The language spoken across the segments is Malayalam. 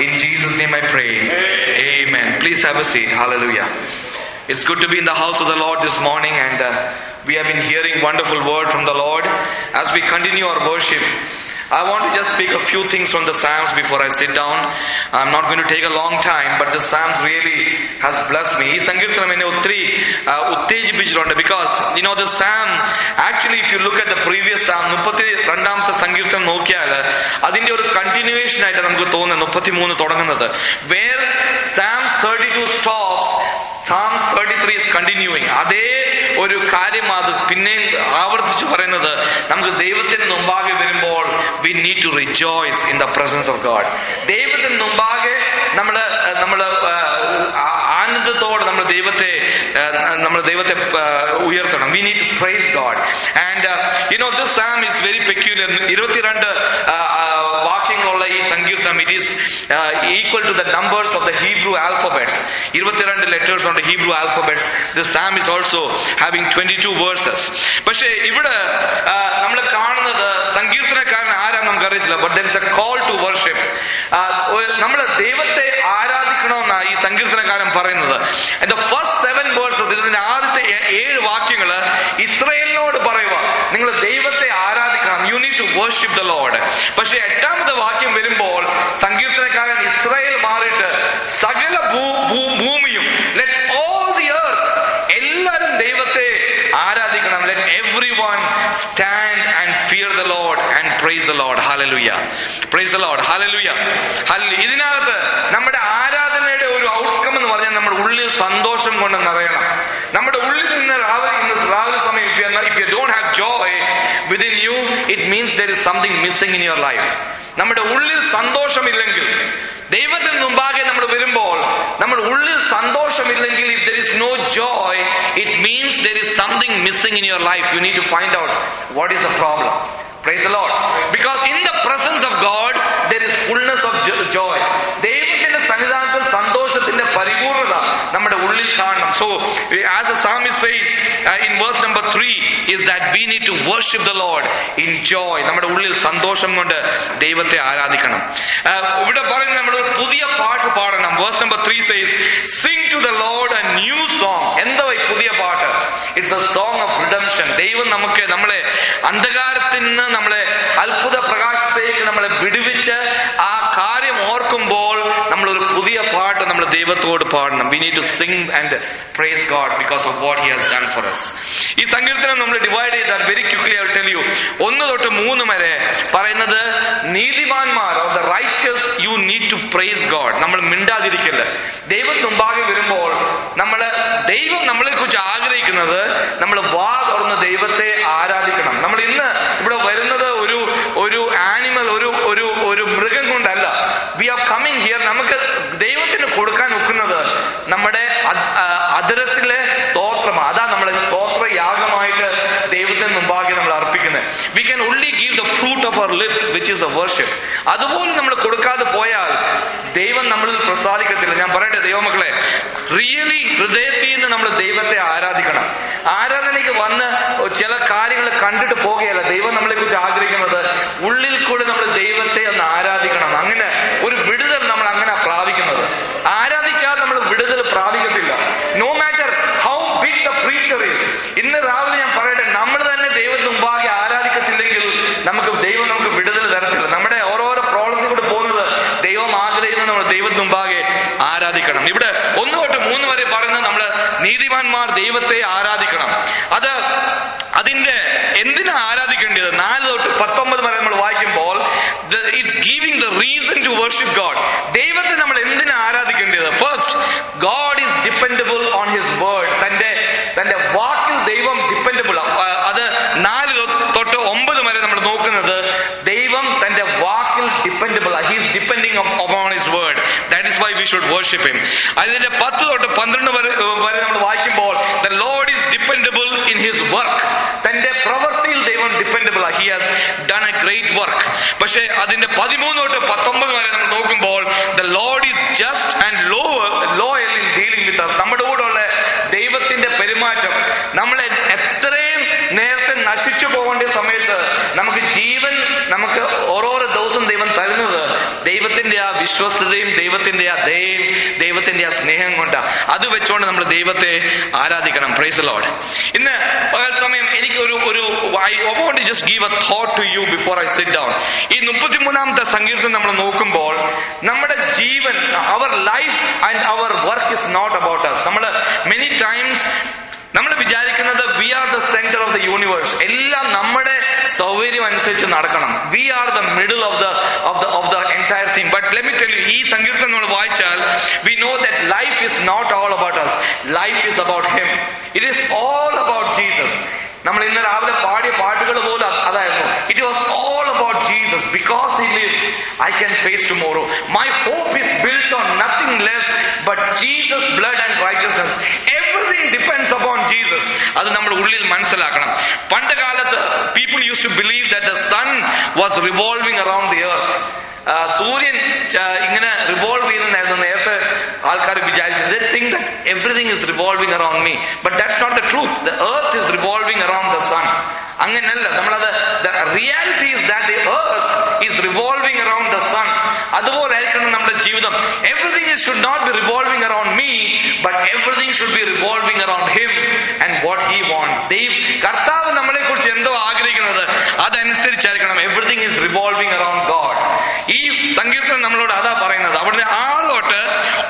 In Jesus' name I pray. Amen. Please have a seat. Hallelujah. It's good to be in the house of the Lord this morning, and we have been hearing wonderful word from the Lord. As we continue our worship, I want to just speak a few things from the Psalms before I sit down. I'm not going to take a long time, but the Psalms really has blessed me. Ee Sankirtanam enne uttri uttejipichittunde, because the Psalm, actually if you look at the previous Psalm 32ാമത്തെ സങ്കീർത്തനം നോക്കിയാൽ അതിന്റെ ഒരു കണ്ടിന്യൂവേഷൻ ആയിട്ട് നമുക്ക് തോന്നുന്നു 33 തുടങ്ങുന്നത്. Where Psalms 32 stops, Psalms 33 is continuing. അതേ ഒരു കാര്യം അത് പിന്നെ ആവർത്തിച്ച് പറയുന്നത്, നമുക്ക് ദൈവത്തിന് മുമ്പാകെ വരുമ്പോൾ we need to rejoice in the presence of God. ദൈവത്തിന് മുമ്പാകെ നമ്മള് ആനന്ദത്തോടെ നമ്മൾ ദൈവത്തെ ഉയർത്തണം. We need to praise God. And this psalm is very peculiar. 22 വാക്യങ്ങളുള്ള ഈ സങ്കീർത്തനം, it is equal to the numbers of the Hebrew alphabets. 22 letters on the Hebrew alphabets. This psalm is also having 22 verses. പക്ഷേ ഇവിടെ നമ്മൾ കാണുന്നത് സങ്കീർത്തനക്കാരൻ ആരാന്ന് നമുക്കറിയത്തില്ല. But there is a call to worship. നമ്മൾ ദൈവത്തെ ആരാധിക്കണമെന്നാണ് ഈ സങ്കീർത്തനക്കാരൻ പറയുന്നത്. And the first 7 verses, ഇതിന്റെ ആദ്യത്തെ 7 വാക്യങ്ങള് ഇസ്രായേലിനോട് പറയുക, നിങ്ങൾ ദൈവത്തെ ആരാധിക്കണം. You need to worship the Lord. പക്ഷേ 8ാമത്തെ വാക്യം വരുമ്പോൾ സങ്കീർത്തനക്കാരൻ ഇസ്രായേൽ മാറിയിട്ട് സകല ഭൂമിയും, let all the earth, എല്ലാവരും ദൈവത്തെ ആരാധിക്കണം. Let everyone stand and fear the Lord and praise the Lord. Hallelujah. Praise the Lord. Hallelujah. Hallelujah. ഇതിനകത്ത് നമ്മുടെ ആരാധനയുടെ ഒരു ഔട്ട്കം എന്ന് പറഞ്ഞാൽ നമ്മുടെ ഉള്ളിൽ സന്തോഷം കൊണ്ട് നിറയണം. നമ്മുടെ ഉള്ളിൽ നിന്ന് രാവിലെ സമയം, if you don't have joy within you, it means there is something missing in your life. നമ്മുടെ ഉള്ളിൽ സന്തോഷമില്ലെങ്കിൽ, ദൈവത്തിന് മുമ്പാകെ നമ്മൾ വരുമ്പോൾ നമ്മുടെ ഉള്ളിൽ സന്തോഷമില്ലെങ്കിൽ, if there is no joy, it means there is something missing in your life. You need to find out what is the problem. Praise the Lord. Because in the presence of God there is fullness of joy. ദൈവത്തിന്റെ സന്നിധാനത്തിൽ സന്തോഷത്തിന്റെ പരിപൂർണത നമ്മുടെ ഉള്ളിൽ കാണണം. So as the psalmist says in verse number 3 is that we need to worship the Lord in joy. നമ്മുടെ ഉള്ളിൽ സന്തോഷം കൊണ്ട് ദൈവത്തെ ആരാധിക്കണം. ഇവിടെ പറയുന്നത് നമ്മൾ ഒരു പുതിയ പാട്ട് പാടണം. Verse number 3 says, sing to the Lord a new song. എന്താ ഈ പുതിയ പാട്ട്? It's a song of redemption. ദൈവം നമ്മളെ അന്ധകാരത്തിൽ നിന്ന് നമ്മളെ അത്ഭുത പ്രകാശത്തേക്ക് നമ്മളെ വിടുവിച്ച് ആ കാര്യം ഓർക്കുമ്പോൾ നമ്മളൊരു പുതിയ പാട്ട് നമ്മൾ ദൈവത്തോട് പാടണം. We need to sing and praise God because of what He has done for us. ഈ സങ്കീർത്തനം നമ്മൾ ഡിവൈഡ് ചെയ്താൽ very quickly I will tell you, 1 തൊട്ട് 3 വരെ പറയുന്നത് നീതിമാന്മാർ, the righteous, you need to praise God. നമ്മൾ മിണ്ടാതിരിക്കല്ല. ദൈവം മുമ്പാകെ വരുമ്പോൾ ദൈവം നമ്മളെ കുറിച്ച് ആഗ്രഹിക്കുന്നത് നമ്മൾ വാ തുറന്ന് ദൈവത്തെ ആരാധിക്കണം. നമ്മൾ ഇന്ന് ഇവിടെ വരുന്നത് ഒരു ആനിമൽ, ഒരു മൃഗം കൊണ്ടല്ല. We are coming here. നമുക്ക് ദൈവത്തിന് കൊടുക്കാൻ ഒക്കുന്നത് നമ്മുടെ അധരത്തിലെ സ്തോത്രം. അതാ നമ്മളെ സ്തോത്ര യാഗമായിട്ട് ദൈവത്തിന് മുമ്പാകെ നമ്മൾ അർപ്പിക്കുന്നത്. We can only give the fruit of our lips which is the worship. അതുപോലെ നമ്മൾ കൊടുക്കാതെ പോയാൽ ദൈവം നമ്മളിൽ പ്രസാദിക്കത്തില്ല. ഞാൻ പറയട്ടെ ദൈവമക്കളെ, റിയലി ഹൃദയത്തിൽ നിന്ന് നമ്മൾ ദൈവത്തെ ആരാധിക്കണം. ആരാധനയ്ക്ക് വന്ന് ചില കാര്യങ്ങൾ കണ്ടിട്ട് പോകുകയല്ല. ദൈവം നമ്മളെ കുറിച്ച് ആഗ്രഹിക്കുന്നത് ഉള്ളിൽ കൂടെ നമ്മൾ ദൈവത്തെ ഒന്ന് ആരാധിക്കണം. അങ്ങനെ ഒരു വിടുതൽ നമ്മൾ അങ്ങനെ പ്രാപിക്കുന്നത്. ആരാധിക്കാതെ നമ്മൾ വിടുതൽ പ്രാപിക്കത്തില്ല. No matter how big the preacher is. ഇന്ന് രാവിലെ ഞാൻ പറയട്ടെ, നമ്മൾ തന്നെ ദൈവത്തിന് മുമ്പാകെ ആരാധിക്കത്തില്ലെങ്കിൽ ദൈവം നമുക്ക് വിടുതൽ തരത്തില്ല. നമ്മുടെ ഓരോരോ പ്രോബ്ലത്തിൽ കൂടെ പോകുന്നത് ദൈവം ആഗ്രഹിക്കുന്നത് നമ്മൾ ദൈവത്തിന് മുമ്പാകെ ആരാധിക്കണം. ഇവിടെ 1 തൊട്ട് 3 വരെ പറയുന്നത് നമ്മൾ നീതിമാന്മാർ ദൈവത്തെ ആരാധിക്കണം. അതിന്റെ എന്തിനാ ആരാധിക്കേണ്ടത്? 4 തൊട്ട് 19 വരെ നമ്മൾ വായിക്കുമ്പോൾ it's giving the reason to worship God. ദൈവത്തെ നമ്മൾ എന്തിനാ ആരാധിക്കേണ്ടത്? First, God is dependable on his word. തന്റെ വാക്കിൽ ദൈവം ഡിപ്പെൻഡബിൾ. അത് 4 തൊട്ട് 9 വരെ നമ്മൾ നോക്കുന്നത് ദൈവം തന്റെ വാക്കിൽ dependable. He is depending upon his word. That is why we should worship him. അതിന്റെ 10 തൊട്ട് 12 വരെ നമ്മൾ വായിക്കുമ്പോൾ the Lord is dependable in his work. തന്റെ പ്രവൃത്തിയിൽ ദൈവം dependable. He has done a great work. പക്ഷേ അതിന്റെ 13 തൊട്ട് 19 വരെ നമ്മൾ നോക്കുമ്പോൾ the Lord is just and loyal in dealing with us. നമ്മുടെ കൂടെയുള്ള ദൈവത്തിന്റെ പെരുമാറ്റം, നമ്മളെ എത്രയും നേരത്തെ നശിച്ചു പോകേണ്ട സമയത്ത് നമുക്ക് ജീവൻ, നമുക്ക് ഓരോരോ ദിവസം ദൈവം തരുന്നത് ദൈവത്തിന്റെ ആ വിശ്വസ്തതയും ദൈവത്തിന്റെ ആ ദയയും ദൈവത്തിന്റെ ആ സ്നേഹം കൊണ്ട് അത് വെച്ചുകൊണ്ട് നമ്മൾ ദൈവത്തെ ആരാധിക്കണം. Praise the Lord. ഇന്ന് പകൽ സമയം എനിക്ക് ഒരു I want to just give a thought to you before I sit down. ഈ 33-ാമത്തെ സങ്കീർത്തനം നമ്മൾ നോക്കുമ്പോൾ നമ്മുടെ ജീവൻ, our life and our work is not about us. നമ്മൾ many times നമ്മൾ വിചാരിക്കുന്നത് we are the center of the universe. എല്ലാം നമ്മുടെ സൗകര്യം അനുസരിച്ച് നടക്കണം. We are the middle of the entire thing. But let me tell you, ഈ സങ്കീർത്തനം നമ്മൾ വായിച്ചാൽ we know that life is not all about us. Life is about Him. It is all about Jesus. നമ്മൾ ഇന്ന് രാവിലെ പാടിയ പാട്ടുകൾ പോലും അതായിരുന്നു. It was all about Jesus. Because He lives, I can face tomorrow. My hope is built on nothing less but Jesus' blood and righteousness. Everything depends upon Jesus. അത് നമ്മുടെ ഉള്ളിൽ മനസ്സിലാക്കണം. പണ്ട് കാലത്ത് people used to believe that the sun was revolving around the earth. സൂര്യൻ ഇങ്ങനെ റിവോൾവ് ചെയ്യുന്നതായിരുന്നു നേരത്തെ ആൾക്കാർ വിചാരിച്ചത്. They think that everything is revolving around me, but that's not the truth. The earth is revolving around the sun. അങ്ങനെയല്ല. നമ്മളത് the reality is that the earth is revolving around the sun. അതുപോലെ ആയിരിക്കണം നമ്മുടെ ജീവിതം. Everything should not be revolving around me, but everything should be revolving around Him and what He wants. കർത്താവ് നമ്മളെ കുറിച്ച് എന്തോ ആഗ്രഹിക്കുന്നത് അതനുസരിച്ചായിരിക്കണം. Everything is revolving around God. ഈ സങ്കീർത്തനം നമ്മളോട് അതാ പറയുന്നത്. അവിടുന്ന് 6 തൊട്ട്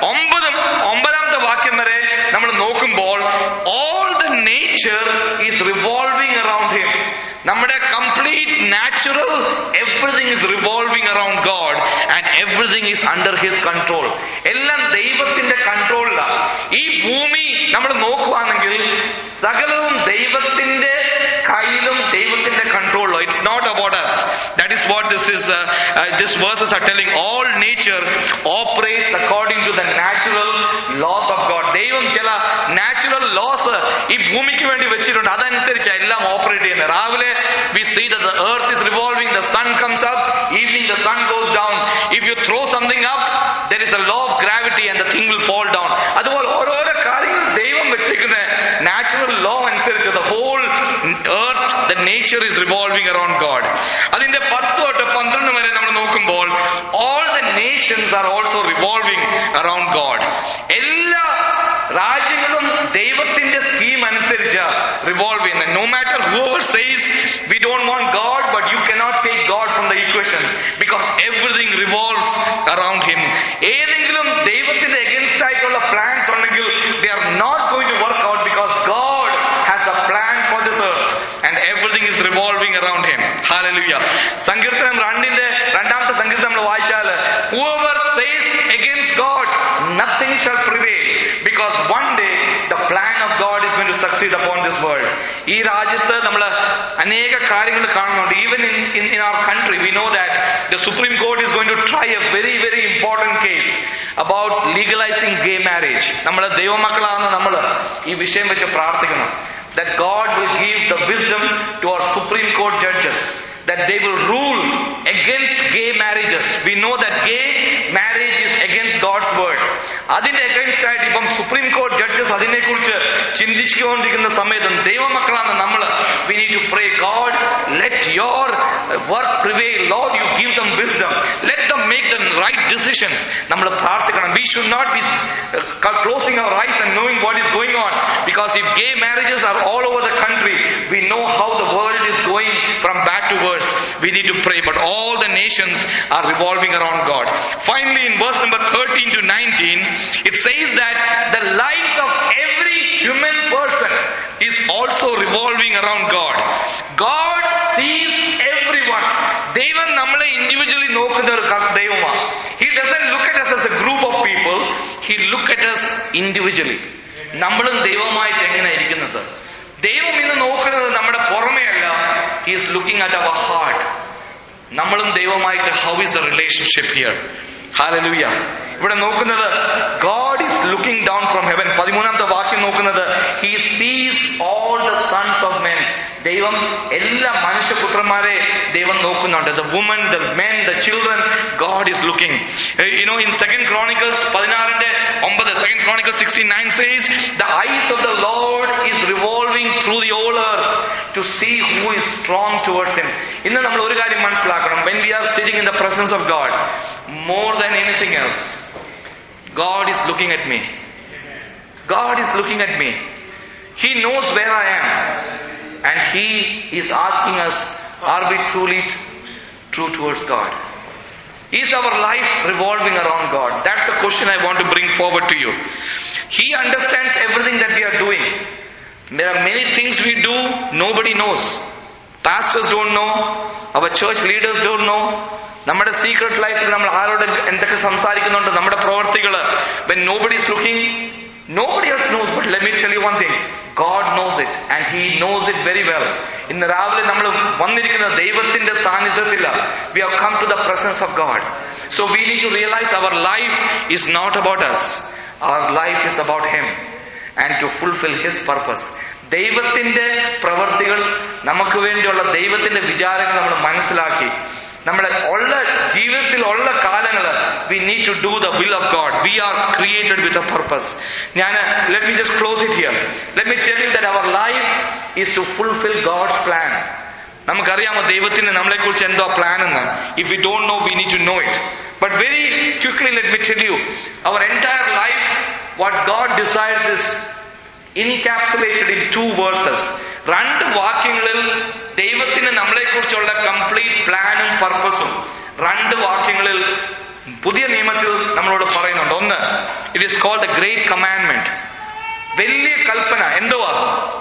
9-ാമത്തെ വാക്യം വരെ നമ്മൾ നോക്കുമ്പോൾ all the nature is revolving around Him. നമ്മുടെ complete natural, everything is revolving around God and everything is under His control. എല്ലാം ദൈവത്തിന്റെ കൺട്രോളിലാണ്. ഈ ഭൂമി നമ്മൾ നോക്കുവാണെങ്കിൽ സകലവും ദൈവത്തിന്റെ കയ്യിലും ദൈവത്തിന്റെ കൺട്രോളിലും. It's not about us. That is what these verses are telling. All nature operates according to the natural laws of God. ദൈവം ചില നാച്ചുറൽ ലോസ് ഈ ഭൂമിക്ക് വേണ്ടി വെച്ചിട്ടുണ്ട്. അതനുസരിച്ച് എല്ലാം ഓപ്പറേറ്റ് ചെയ്യുന്നത്. രാവിലെ we see that the earth is revolving, the sun comes up, evening the sun goes down. If you throw something up, there is a law of gravity and the thing will fall down. അതുപോലെ ഓരോരോ കാര്യങ്ങൾ ദൈവം വെച്ചിരിക്കുന്ന നാച്ചുറൽ ലോ അനുസരിച്ച് the whole earth, the nature is revolving around God. അതിന്റെ 10 തൊട്ട് 12 വരെ നമ്മൾ നോക്കുമ്പോൾ all the nations are also revolving around God. എല്ലാ രാജ്യങ്ങളും ദൈവത്തിന്റെ സ്കീം അനുസരിച്ച് റിവോൾവ് ചെയ്യുന്നത്. No matter whoever says we don't want God, but you cannot take God from the equation because everything revolves around Him. ഏതെങ്കിലും ദൈവത്തിന്റെ against ആയിട്ടുള്ള പ്ലാൻസ് ഉണ്ടെങ്കിൽ they are not going to work out because God has a plan for this earth and everything is revolving around Him. Hallelujah. സങ്കീർത്തനം 2-ാമത്തെ സങ്കീർത്തനം നമ്മൾ വായിച്ചാൽ whoever says against God, nothing shall prevail because one day the plan of God is going to succeed upon this world. ഈ രാജ്യത്ത് നമ്മൾ അനേക കാര്യങ്ങൾ കാണുന്നുണ്ട്. Even in our country we know that the Supreme Court is going to try a very very important case about legalizing gay marriage. നമ്മൾ ദൈവമക്കളാണെന്ന് നമ്മൾ ഈ വിഷയം വെച്ച് പ്രാർത്ഥിക്കണം. That God will give the wisdom to our Supreme Court judges, that they will rule against gay marriages. We know that gay marriage is against God's word. അതിന്റെ against ആയിട്ട് ഇപ്പം സുപ്രീം കോർട്ട് ജഡ്ജസ് അതിനെക്കുറിച്ച് ചിന്തിച്ചുകൊണ്ടിരിക്കുന്ന സമയത്തും ദൈവമക്കളാണ് നമ്മൾ we need to pray, God, let your work prevail. Lord, you give them wisdom. Let them make the right decisions. നമ്മൾ പ്രാർത്ഥിക്കണം. We should not be closing our eyes and knowing what is going on, because if gay marriages are all over the country, we know how the world is going from bad to worse. We need to pray, but all the nations are revolving around God. Finally, in verse number 13 to 19, it says that the life of every human person is also revolving around God. God sees everyone. ദൈവം നമ്മളെ ഇൻഡിവിജ്വലി നോക്കുന്ന ഒരു ദൈവമാണ്. He doesn't look at us as a group of people. He look at us individually. നമ്മളും ദൈവമായിട്ട് എങ്ങനെ ഇരിക്കുന്നത്? ദൈവം ഇന്ന് നോക്കുന്നത് നമ്മുടെ പുറമേയല്ല. He is looking at our heart. നമ്മളും ദൈവമായിട്ട് how is the relationship here? Hallelujah. ഇവിടെ നോക്കുന്നത് God is looking down from heaven. 13-ാമത്തെ വാക്യം നോക്കുന്നത് He sees all the sons of men. ദൈവം എല്ലാ മനുഷ്യപുത്രന്മാരെ ദൈവം നോക്കുന്നുണ്ട്. The women, the men, the children, God is looking. You know, in 2 Chronicles 16:9, 2 Chronicles 16:9 says, the eyes of the Lord is revolving through the whole earth to to see who is strong towards Him. ഇന്ന് നമ്മൾ ഒരു കാര്യം മനസ്സിലാക്കണം. When we are sitting in the presence of God, more than anything else, God is looking at me. God is looking at me. He knows where I am. And He is asking us, are we truly true towards God? Is our life revolving around God? That's the question I want to bring forward to you. He understands everything that we are doing. There are many things we do, nobody knows. Pastors don't know. Our church leaders don't know. നമ്മുടെ സീക്രട്ട് ലൈഫിൽ നമ്മൾ ആരോട് എന്തൊക്കെ സംസാരിക്കുന്നുണ്ട്, നമ്മുടെ പ്രവർത്തികൾ, when nobody is looking, nobody else knows. But let me tell you one thing, God knows it, and He knows it very well. ഇന്ന് രാവിലെ നമ്മൾ വന്നിരിക്കുന്ന ദൈവത്തിന്റെ സാന്നിധ്യത്തില്ല. We have come to the presence of God. So we need to realize our life is not about us. Our life is about Him, and to fulfill His purpose. ദൈവത്തിന്റെ പ്രവർത്തികൾ, നമുക്ക് വേണ്ടിയുള്ള ദൈവത്തിന്റെ വിചാരങ്ങൾ നമ്മൾ മനസ്സിലാക്കി നമ്മുടെ ഉള്ള ജീവിതത്തിൽ ഉള്ള കാലങ്ങൾ we need to do the will of God. We are created with a purpose. Let me just close it here. Let me tell you that our life is to fulfill God's plan. നമുക്കറിയാമോ ദൈവത്തിന് നമ്മളെ കുറിച്ച് എന്തോ പ്ലാൻ എന്ന്. If we don't know, we need to know it. But very quickly let me tell you, our entire life, what God desires is encapsulated in 2 verses. 2 വാക്യങ്ങളിൽ ദൈവത്തിന് നമ്മളെ കുറിച്ചുള്ള കംപ്ലീറ്റ് പ്ലാനും പർപ്പസും 2 വാക്യങ്ങളിൽ പുതിയ നിയമത്തിൽ നമ്മളോട് പറയുന്നുണ്ട്. ഒന്ന്, it is called a great commandment. വലിയ കൽപ്പന എന്തുവാ?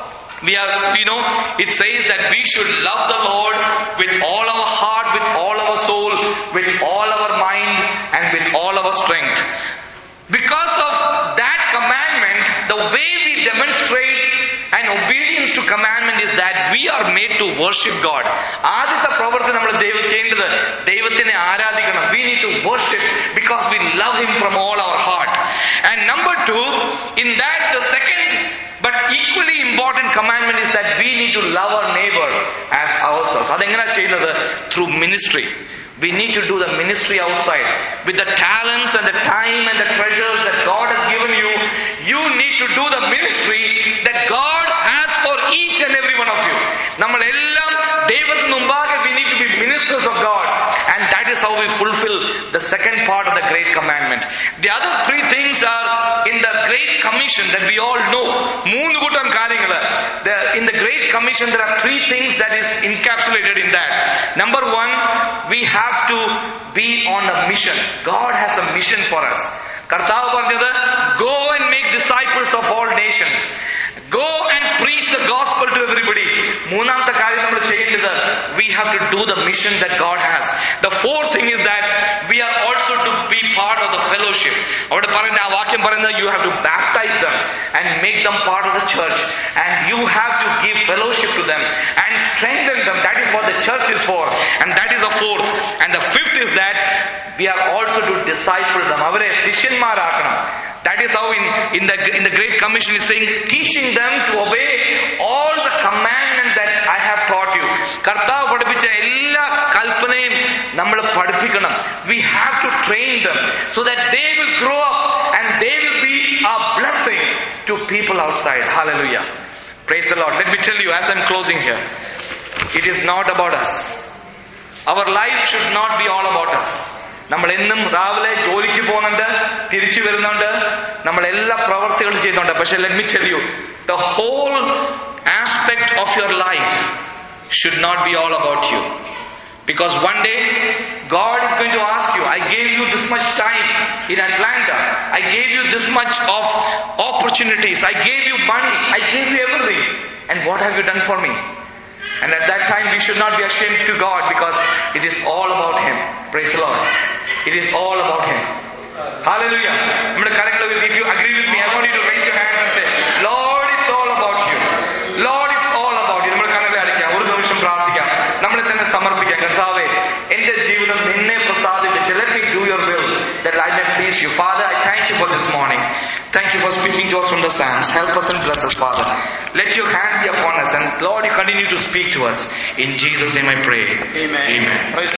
It says that we should love the Lord with all our heart, with all our soul, with all our mind, and with all our strength. Because of that commandment, the way we demonstrate an obedience to commandment is that we are made to worship God. ആദ്യത്തെ പ്രവൃത്തി നമ്മൾ ചെയ്യേണ്ടത് ദൈവത്തിനെ ആരാധിക്കണം. We need to worship because we love Him from all our heart. And number 2, in that the second but equally important commandment is that we need to love our neighbor as ourselves. അതെങ്ങനെയാ ചെയ്യുന്നത്? Through ministry. We need to do the ministry outside. With the talents and the time and the treasures that God has given you, you need to do the ministry that God has for each and every one of you. നമ്മളെല്ലാം ദൈവത്തിന് മുമ്പാകെ we need to be ministers of God. And that is how we fulfill the second part of the Great Commandment. The other 3 things are in the Great Commission that we all know. 3 കൂട്ടം കാര്യങ്ങൾ. In the Great Commission there are 3 things that is encapsulated in that. Number 1, we have to be on a mission. God has a mission for us. കർത്താവ് പറഞ്ഞത്, go and make disciples of all nations. Go and preach the gospel to everybody. മൂന്നാമത്തെ കാര്യം നമ്മൾ ചെയ്യേണ്ടത്, we have to do the mission that God has. The 4th thing is that we are also to be part of the fellowship. അവിടെ പറയുന്ന ആ വാക്യം പറയുന്നത്, you have to baptize them and make them part of the church, and you have to give fellowship to them and strengthen them. That is what the church is for, and that is the 4th. And the 5th is that we are also to disciple them. അവരെ ശിഷ്യന്മാരാക്കണം. That is how in the Great Commission is saying, teaching them to obey all the commandments that I have taught you. കർത്താവ് പഠിപ്പിച്ച എല്ലാ കൽപ്പനയും നമ്മൾ പഠിപ്പിക്കണം. We have to train them so that they will grow up and they will be a blessing to people outside. Hallelujah. Praise the Lord. Let me tell you as I'm closing here, it is not about us. Our life should not be all about us. നമ്മൾ എന്നും രാവിലെ ജോലിക്ക് പോകുന്നുണ്ട്, തിരിച്ചു വരുന്നുണ്ട്, നമ്മൾ എല്ലാ പ്രവർത്തികളും ചെയ്യുന്നുണ്ട്. പക്ഷെ let me tell you, the whole aspect of your life should not be all about you. Because one day God is going to ask you, I gave you this much time in Atlanta, I gave you this much of opportunities, I gave you money, I gave you everything, and what have you done for me? And at that time we should not be ashamed to God, because it is all about Him. Praise the Lord. It is all about Him. Hallelujah. If you agree with me, I want you to raise your hands and say, Lord, it's all about you. Lord, it's all about you. നമ്മൾ കണ്ണുകളെ അടയ്ക്കാം, ഒരു നിമിഷം പ്രാർത്ഥിക്കാം, നമ്മളെ തന്നെ സമർപ്പിക്കാം. കർത്താവേ, എന്റെ ജീവിതം നിന്നെ പ്രസാദിപ്പിച്ച്, let me do your will that I may please you. Father, I thank you for this morning. Thank you for speaking to us from the Psalms. Help us and bless us, Father. Let your hand be upon us, and Lord, you continue to speak to us. In Jesus' name I pray. Amen. Amen.